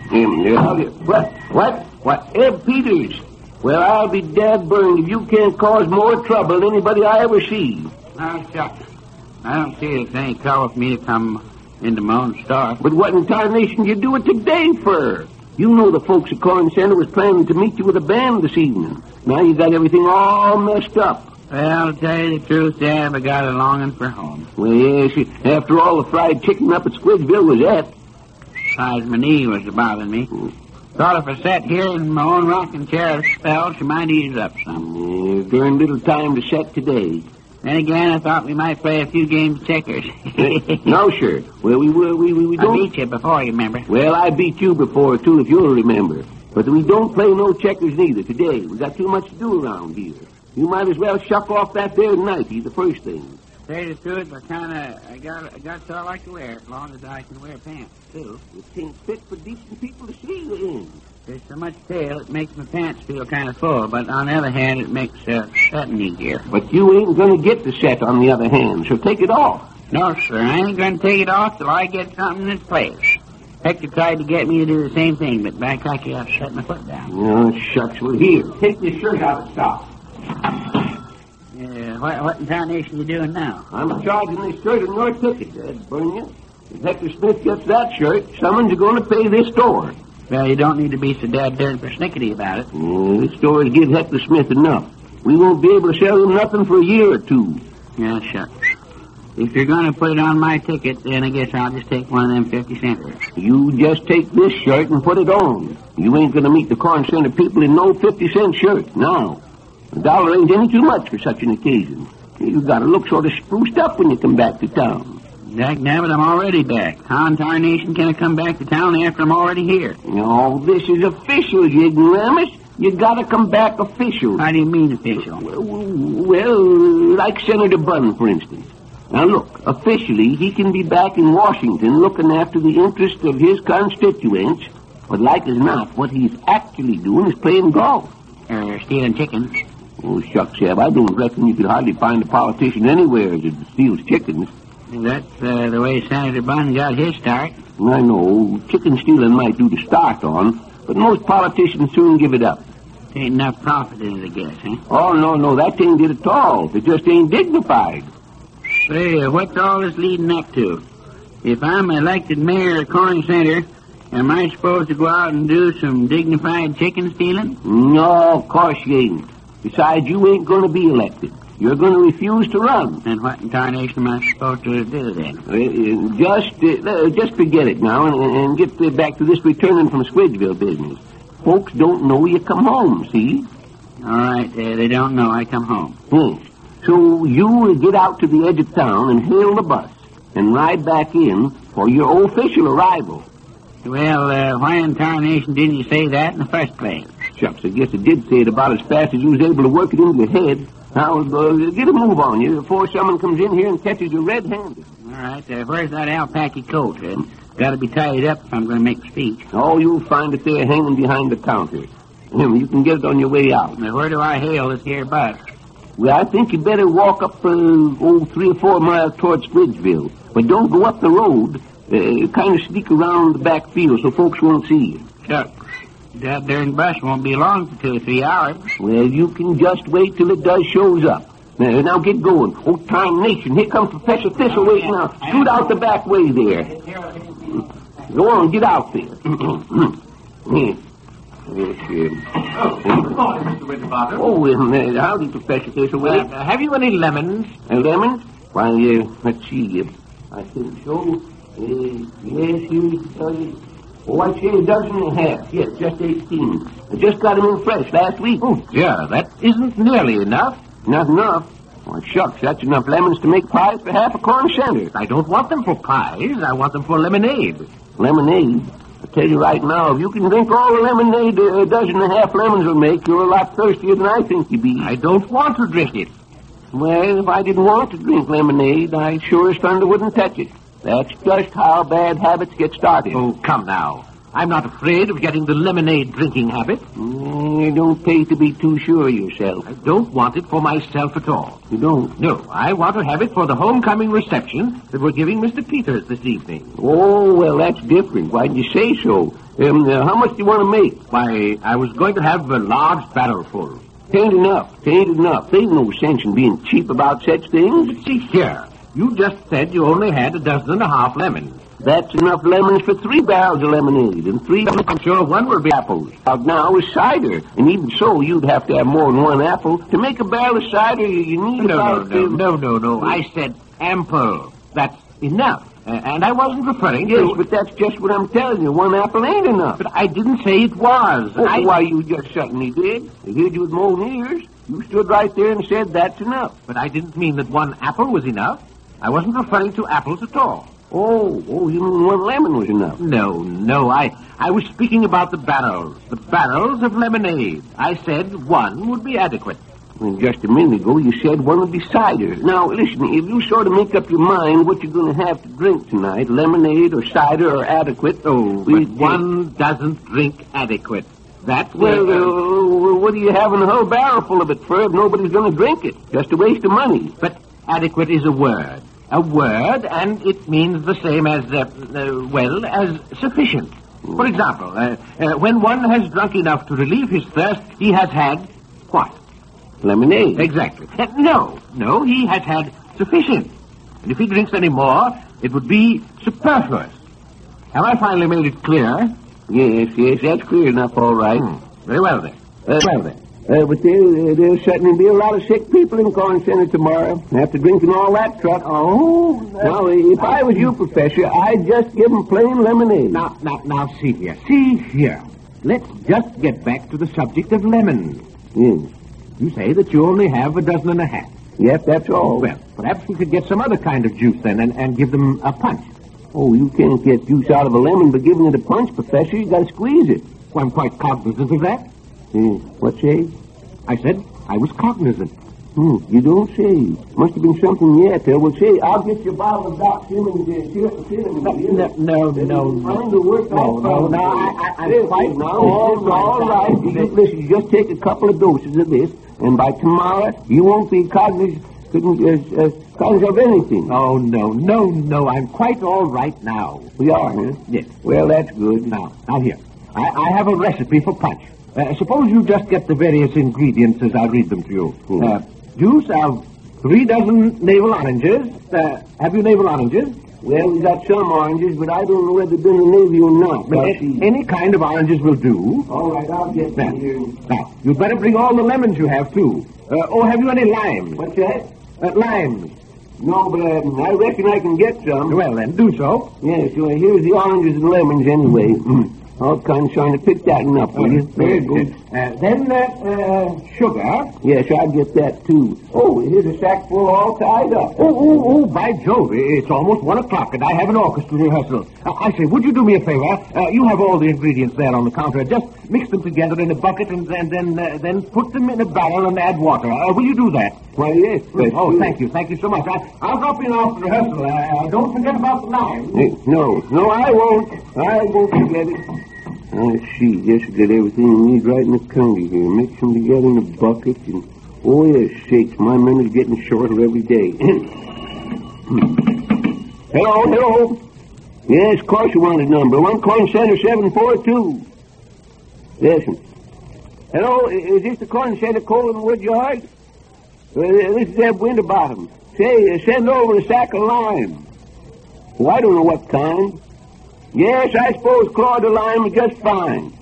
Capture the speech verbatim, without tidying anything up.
Him, yeah. What? What? What? Eb Peters. Well, I'll be dad burned if you can't cause more trouble than anybody I ever see. Oh, shucks. I don't see it's any trouble for me to come into my own store. But what in tarnation you do it today for? You know the folks at Corn Center was planning to meet you with a band this evening. Now you got everything all messed up. Well, to tell you the truth, Dad, I got a longing for home. Well, yes, after all the fried chicken up at Squidgeville was at. Besides, my knee was bothering me. Mm. Thought if I sat here in my own rocking chair a spell, she might ease up some. Yeah, darn little time to set today. Then again, I thought we might play a few games of checkers. No, sir. Well, we we we, we don't. I beat you before, you remember. Well, I beat you before, too, if you'll remember. But we don't play no checkers neither today. We got too much to do around here. You might as well shuck off that there Nike, the first thing. Say the truth, I kind of, I got, I got so I like to wear it, as long as I can wear pants, too. It ain't fit for decent people to see you in. There's so much tail, it makes my pants feel kind of full, but on the other hand, it makes uh, setting easier. But you ain't going to get the set on the other hand, so take it off. No, sir, I ain't going to take it off till I get something in its place. Hector tried to get me to do the same thing, but back like I shut my foot down. Oh, shucks. Well, here, take this shirt out of stock. Uh, what, what in tarnation you doing now? I'm charging this shirt in your ticket, Dad, burn you. If Hector Smith gets that shirt, someone's going to pay this store. Well, you don't need to be so dad darn persnickety about it. Uh, this store has given Hector Smith enough. We won't be able to sell him nothing for a year or two. Yeah, shucks. If you're going to put it on my ticket, then I guess I'll just take one of them fifty centers. You just take this shirt and put it on. You ain't going to meet the Corn Center people in no fifty-cent shirt, no. A dollar ain't any too much for such an occasion. You got to look sort of spruced up when you come back to town. Dagnabbit, I'm already back. How in tarnation can I come back to town after I'm already here? No, this is official, you ignoramus. You got to come back official. How do you mean official? Well, well, like Senator Bunn, for instance. Now, look, officially, he can be back in Washington looking after the interests of his constituents, but like as not, what he's actually doing is playing golf. Or uh, stealing chickens. Oh, shucks, Ab, I don't reckon you could hardly find a politician anywhere that steals chickens. That's uh, the way Senator Bunn got his start. I know. Chicken stealing might do to start on, but most politicians soon give it up. Ain't enough profit in it, I guess, huh? Oh, no, no, that ain't it at all. It just ain't dignified. Say, uh, what's all this leading up to? If I'm elected mayor of Corn Center, am I supposed to go out and do some dignified chicken stealing? No, of course you ain't. Besides, you ain't going to be elected. You're going to refuse to run. And what in tarnation am I supposed to do then? Uh, just uh, just forget it now and, and get uh, back to this returning from Squidgeville business. Folks don't know you come home, see? All right, uh, they don't know I come home. Hmm. So you get out to the edge of town and hail the bus and ride back in for your official arrival. Well, uh, why in tarnation didn't you say that in the first place? Shucks, I guess I did say it about as fast as you was able to work it into your head. Now, uh, get a move on you before someone comes in here and catches you red-handed. All right, uh, where's that alpaca coat? Uh, got to be tied up if I'm going to make a speech. Oh, you'll find it there hanging behind the counter. You can get it on your way out. Now, where do I hail this here bus? Well, I think you better walk up, uh, oh, three or four miles towards Squidgeville. But don't go up the road. Uh, kind of sneak around the back field so folks won't see you. Shucks. That darn bus won't be long for two or three hours. Well, you can just wait till it does shows up. Now, now get going. Oh, tarnation. Here comes Professor Thistle waiting now. Shoot out the back way there. Go on, get out there. Yes, Oh, good morning, Mister Winterbottom. Oh, um, uh, howdy, Professor Thistle. Uh, uh, have you any lemons? Uh, lemons? Why, uh, let's see. Uh, I think so. Uh, yes, you... Uh, Oh, I'd say a dozen and a half. Yes, just eighteen. I just got them in fresh last week. Oh, dear, that isn't nearly enough. Not enough? Why, shucks, that's enough lemons to make pies for half a Corn Center. I don't want them for pies. I want them for lemonade. Lemonade? I tell you right now, if you can drink all the lemonade a dozen and a half lemons will make, you're a lot thirstier than I think you be. I don't want to drink it. Well, if I didn't want to drink lemonade, I sure as thunder wouldn't touch it. That's just how bad habits get started. Oh, come now. I'm not afraid of getting the lemonade drinking habit. Mm, you don't pay to be too sure of yourself. I don't want it for myself at all. You don't? No, I want to have it for the homecoming reception that we're giving Mister Peters this evening. Oh, well, that's different. Why'd you say so? Um, uh, how much do you want to make? Why, I was going to have a large barrel full. Tain't enough. Tain't enough. There's no sense in being cheap about such things. See here, you just said you only had a dozen and a half lemons. That's enough lemons for three barrels of lemonade, and three... I'm sure one will be apples. Out now is cider, and even so, you'd have to have more than one apple. To make a barrel of cider, you, you need No, about... no, no, um, no, no, no. I said ample. That's enough. Uh, and I wasn't referring Yes, to... but that's just what I'm telling you. One apple ain't enough. But I didn't say it was. Oh, I... why, you just suddenly did. I heard you with my own ears. You stood right there and said that's enough. But I didn't mean that one apple was enough. I wasn't referring to apples at all. Oh, oh, you mean one lemon was enough? No, no, I, I was speaking about the barrels. The barrels of lemonade. I said one would be adequate. Well, just a minute ago, you said one would be cider. Now, listen, if you sort of make up your mind what you're going to have to drink tonight, lemonade or cider or adequate... Oh, we, but one doesn't drink adequate. That's... Well, uh, uh, what are you having a whole barrel full of it for if nobody's going to drink it? Just a waste of money. But adequate is a word. A word, and it means the same as, uh, uh, well, as sufficient. For example, uh, uh, when one has drunk enough to relieve his thirst, he has had what? Lemonade. Exactly. Uh, no, no, he has had sufficient. And if he drinks any more, it would be superfluous. Have I finally made it clear? Yes, yes, that's clear enough, all right. Hmm. Very well, then. Uh, well, then. Uh, but there, uh, there'll certainly be a lot of sick people in Corn Center tomorrow after drinking all that truck. Oh. Now, if I was you, Professor, I'd just give them plain lemonade. Now, now, now, see here. See here. Let's just get back to the subject of lemons. Yes. You say that you only have a dozen and a half. Yes, that's all. Well, perhaps we could get some other kind of juice then and, and give them a punch. Oh, you can't get juice out of a lemon by giving it a punch, Professor. You got to squeeze it. Well, I'm quite cognizant of that. Hmm. What say? I said I was cognizant. Hmm. You don't say. Must have been something yet. Uh, well, say, I'll get you a bottle of Doc Simmons uh, syrup cinnamon. No, no, no, no. Trying to work No, out no, problems. no, I- I- I'm Listen, quite- now, all, all right. You, listen, just take a couple of doses of this, and by tomorrow, you won't be cognizant, cognizant, uh, uh, cognizant of anything. Oh, no, no, no. I'm quite all right now. We are, huh? Yes. Well, that's good. Now, now here. I, I have a recipe for punch. Uh, suppose you just get the various ingredients as I read them to you. Hmm. Uh, juice of three dozen navel oranges. Uh, have you navel oranges? Well, we got some oranges, but I don't know whether they've been in the Navy or not. Well, I'll a- see. any kind of oranges will do. All right, I'll get Now, them here. now, you'd better bring all the lemons you have, too. Uh, oh, have you any limes? What's that? Uh, limes. No, but uh, I reckon I can get some. Well, then, do so. Yes, well, here's the oranges and lemons anyway. I'll trying to pick that one up, will you? Very good. Uh, then, uh, uh, sugar. Yes, I'll get that, too. Oh, here's a sack full all tied up. Oh, oh, oh, by Jove, it's almost one o'clock, and I have an orchestra rehearsal. Uh, I say, would you do me a favor? Uh, you have all the ingredients there on the counter. Just mix them together in a bucket and, and then uh, then put them in a barrel and add water. Uh, will you do that? Why, yes. Mm, oh, thank you. Thank you so much. I, I'll drop in after rehearsal. Uh, don't forget about the lime. Hey, no, no, I won't. I won't forget it. I see. Just get everything you need right in the counter here. Mix them together in a bucket and... Oh, yes, sakes, my memory's getting shorter every day. Hello, hello. Yes, of course you wanted number. One Corn Center seven four two. Listen. Hello, i- is this the Corn Center Colin Wood Yard? Uh, this is Eb Winterbottom. Say, uh, send over a sack of lime. Oh, I don't know what kind. Yes, I suppose Claude the lime is just fine.